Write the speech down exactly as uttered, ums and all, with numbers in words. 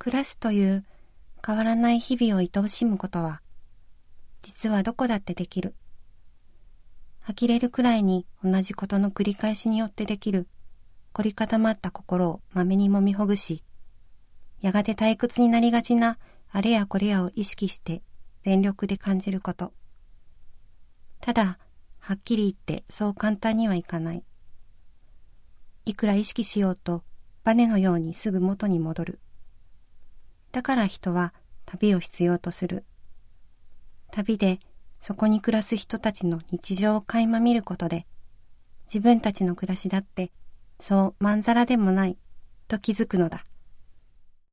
暮らすという変わらない日々を愛おしむことは、実はどこだってできる。呆れるくらいに同じことの繰り返しによってできる凝り固まった心をまめにもみほぐし、やがて退屈になりがちなあれやこれやを意識して全力で感じること。ただ、はっきり言ってそう簡単にはいかない。いくら意識しようとバネのようにすぐ元に戻る。だから人は旅を必要とする。旅でそこに暮らす人たちの日常を垣間見ることで、自分たちの暮らしだってそうまんざらでもないと気づくのだ。